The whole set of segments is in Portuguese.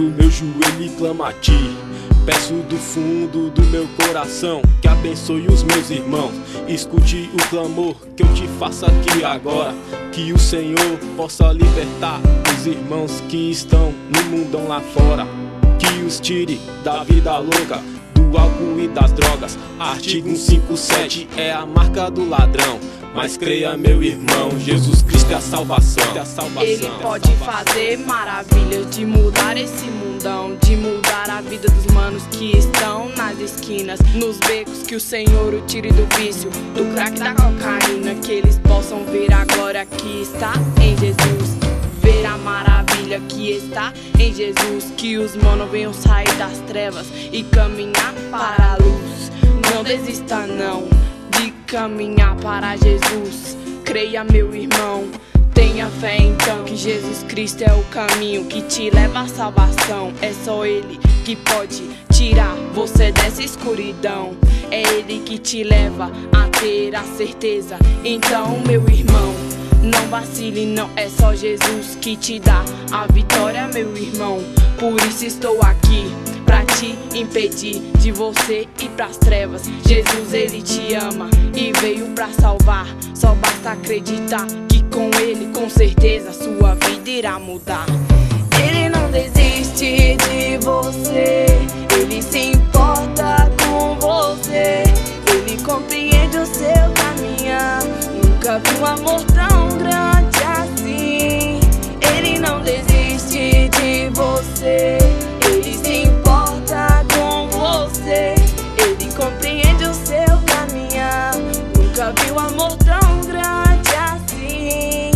meu joelho e clamo a ti. Peço do fundo do meu coração que abençoe os meus irmãos. Escute o clamor que eu te faço aqui agora, que o Senhor possa libertar os irmãos que estão no mundão lá fora, que os tire da vida louca, do álcool e das drogas. Artigo 157 é a marca do ladrão. Mas creia, meu irmão, Jesus Cristo é a salvação. Ele pode fazer maravilhas de mudar esse mundão, de mudar a vida dos manos que estão nas esquinas, nos becos, que o Senhor o tire do vício, do crack, da cocaína, que eles possam ver a glória que está em Jesus, ver a maravilha que está em Jesus, que os manos venham sair das trevas e caminhar para a luz. Não desista não de caminhar para Jesus. Creia, meu irmão, tenha fé então que Jesus Cristo é o caminho que te leva à salvação. É só Ele que pode tirar você dessa escuridão, é Ele que te leva a ter a certeza. Então, meu irmão, não vacile não, é só Jesus que te dá a vitória, meu irmão. Por isso estou aqui, pra te impedir de você ir pras trevas. Jesus, Ele te ama e veio pra salvar. Só basta acreditar que com Ele, com certeza, sua vida irá mudar. Ele não desiste de você, Ele se importa com você, Ele compreende o seu caminhar. Nunca vi um amor tão grande assim. Ele não desiste de você, Ele se importa com você, Ele compreende o seu caminhar. Nunca vi um amor tão grande assim.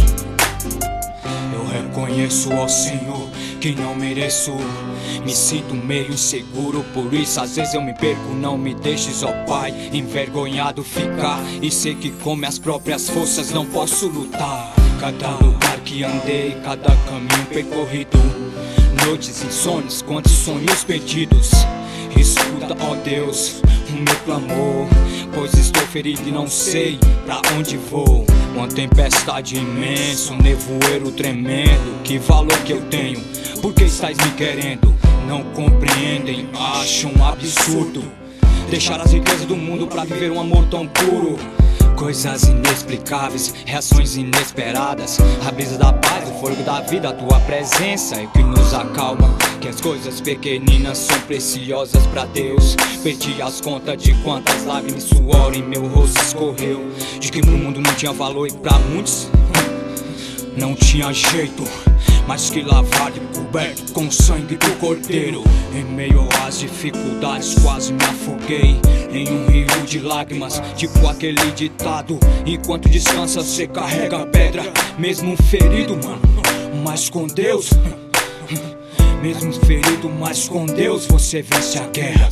Eu reconheço ao Senhor que não mereço, me sinto meio inseguro, por isso às vezes eu me perco. Não me deixes, ó Pai, envergonhado ficar, e sei que com minhas próprias forças não posso lutar. Cada lugar que andei, cada caminho percorrido, noites insônias, quantos sonhos perdidos. Escuta, ó Deus, o meu clamor, pois estou ferido e não sei pra onde vou. Uma tempestade imensa, um nevoeiro tremendo. Que valor que eu tenho, por que estás me querendo? Não compreendem, acham um absurdo deixar as riquezas do mundo pra viver um amor tão puro. Coisas inexplicáveis, reações inesperadas, a brisa da paz, o fogo da vida, a tua presença é o que nos acalma. Que as coisas pequeninas são preciosas pra Deus. Perdi as contas de quantas lágrimas e suor em meu rosto escorreu, de que pro mundo não tinha valor e pra muitos não tinha jeito, mas que lavado e coberto com o sangue do Cordeiro. Em meio às dificuldades quase me afoguei em um rio de lágrimas, tipo aquele ditado: enquanto descansa você carrega a pedra. Mesmo ferido, mano, mas com Deus, mesmo ferido, mas com Deus você vence a guerra.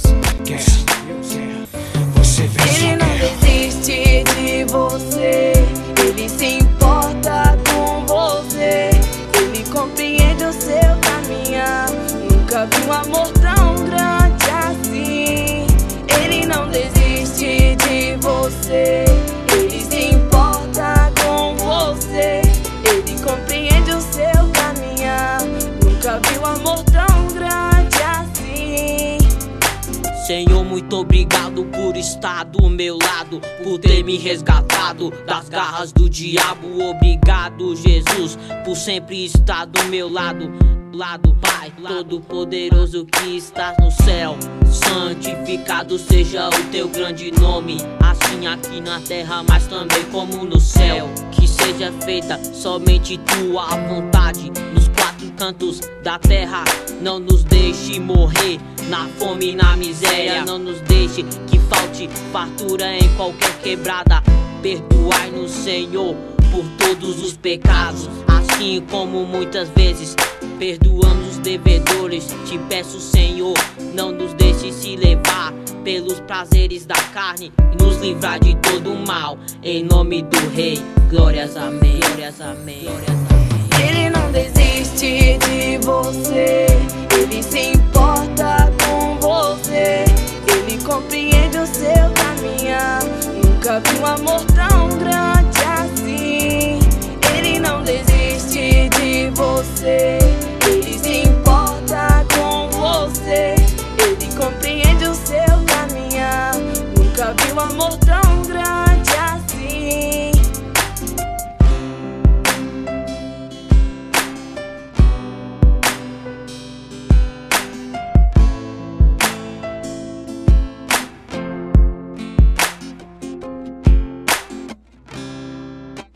Você vence a guerra. Ele não desiste de você, Ele se importa com você, Ele compreende o seu caminhar. Nunca vi um amor tão grande assim. Ele não desiste de você, Ele se importa com você, Ele compreende o seu caminhar. Nunca vi um amor tão grande assim. Senhor, muito obrigado por estar do meu lado, por ter me resgatado das garras do diabo. Obrigado, Jesus, por sempre estar do meu lado. Pai, todo-poderoso que estás no céu, santificado seja o teu grande nome, assim aqui na terra, mas também como no céu. Que seja feita somente tua vontade nos quatro cantos da terra. Não nos deixe morrer na fome e na miséria, não nos deixe que falte fartura em qualquer quebrada. Perdoai-nos, Senhor, por todos os pecados, assim como muitas vezes perdoamos os devedores. Te peço, Senhor, não nos deixe se levar pelos prazeres da carne e nos livrar de todo o mal. Em nome do Rei, glórias, amém. Glórias, amém. Glórias, amém. Ele não desiste de você, Ele se importa com você, Ele compreende o seu caminhar. Nunca vi um amor tão grande assim. Ele não desiste de você,